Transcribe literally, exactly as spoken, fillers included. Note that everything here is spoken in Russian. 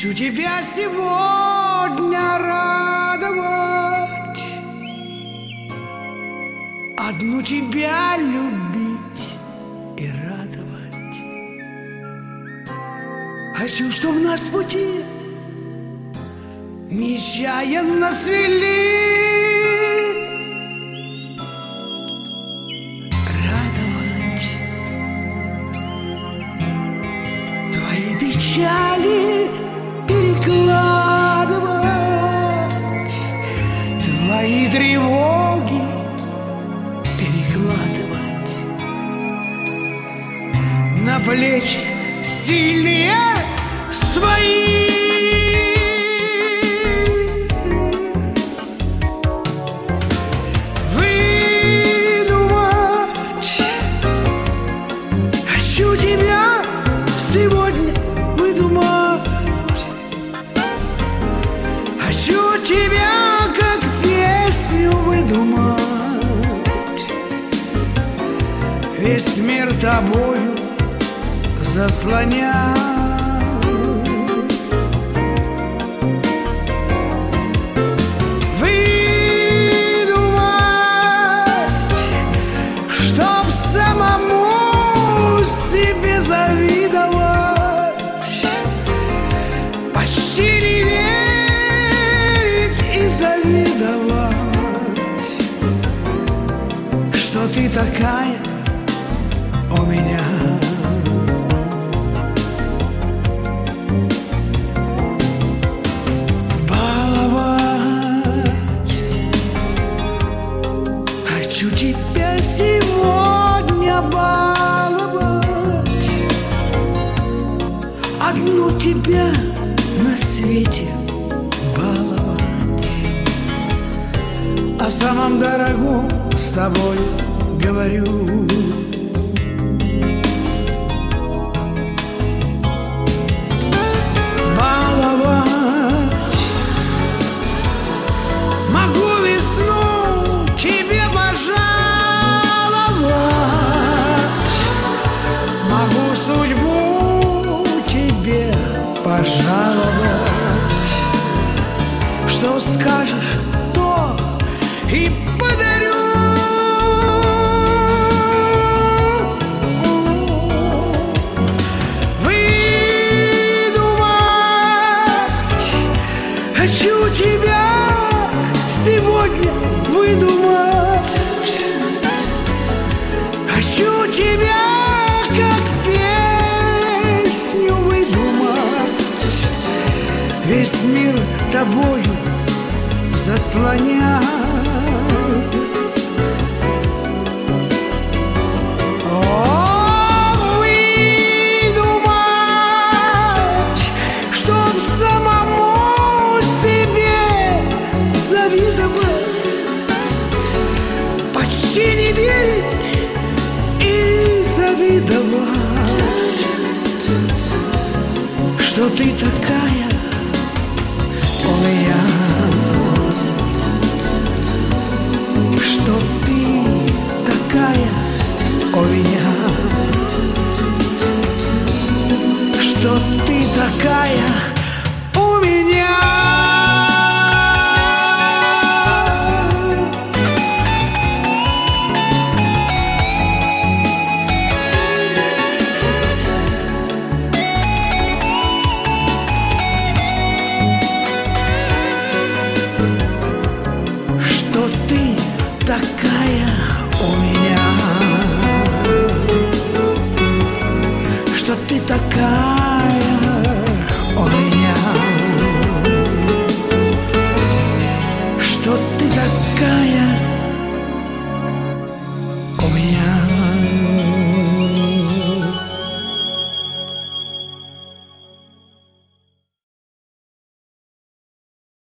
Хочу тебя сегодня радовать, одну тебя любить и радовать. Хочу, чтоб нас пути нечаянно свели, радовать твои печали, перекладывать твои тревоги, перекладывать на плечи сильные свои. Выдумать хочу тебя сегодня, выдумать хочу тебя, как песню выдумать. Весь мир тобою заслонял, выдумать, чтоб самому себе завидовать, почти не верить и завидовать, что ты такая у меня. Хочу тебя сегодня баловать, одну тебя на свете баловать, о самом дорогом с тобой говорю. Баловать могу весну тебе пожаловать, могу судьбу тебе пожаловать, что скажешь, то и подарю. Выдумать хочу тебя сегодня, выдумать хочу тебя, как песню выдумать. Весь мир тобою заслонял, о, выдумать, чтоб самому себе завидовать, почти не верить и завидовать, что ты такая у меня, что ты такая у меня, что ты такая у меня. Что ты такая у меня, что ты такая у меня, что ты такая у меня.